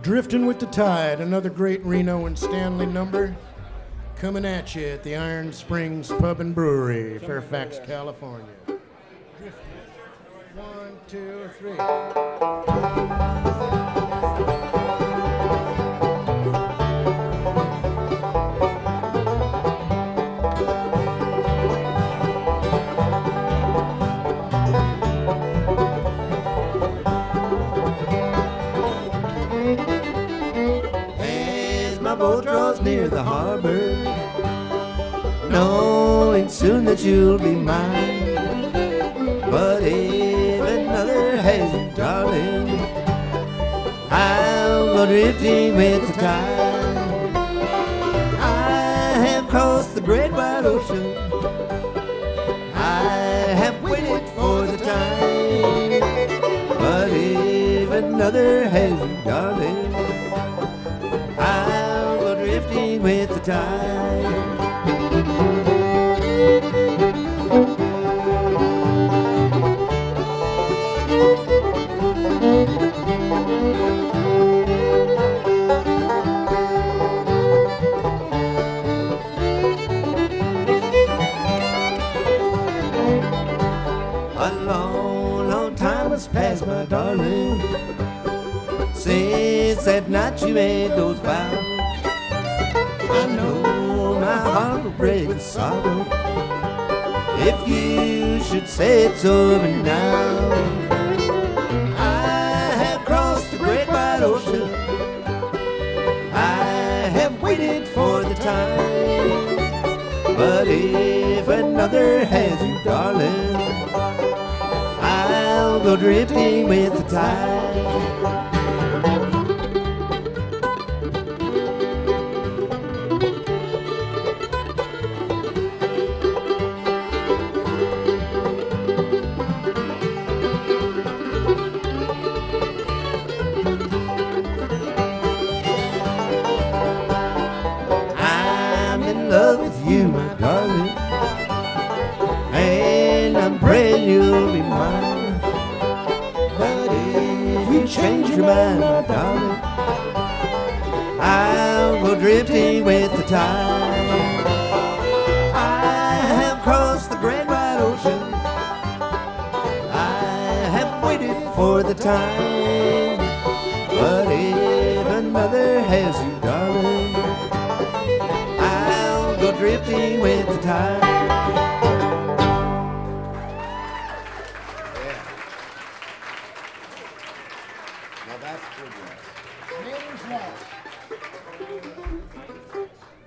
Drifting with the Tide, another great Reno and Stanley number, coming at you at the Iron Springs Pub and Brewery, Fairfax, California. Drifting. 1, 2, 3. My boat draws near the harbor, knowing soon that you'll be mine. But if another has you, darling, I'll go drifting with the tide. I have crossed the great wide ocean, I have waited for the time. But if another has you, darling, I'll go drifting with the tide. A long, long time has passed, my darling, since that night you made those vows. I know my heart will break with sorrow if you should say it's over now. I have crossed the great wide ocean, I have waited for the time. But if another has you, darling, I'll go drifting with the tide. Love with you, my darling, and I'm praying you'll be mine. But if you change your mind, my darling, I'll go drifting with the tide. I have crossed the great wide ocean, I have waited for the time. But if another has you, darling, go drifting with the tide. Yeah. Now that's good. Names lost.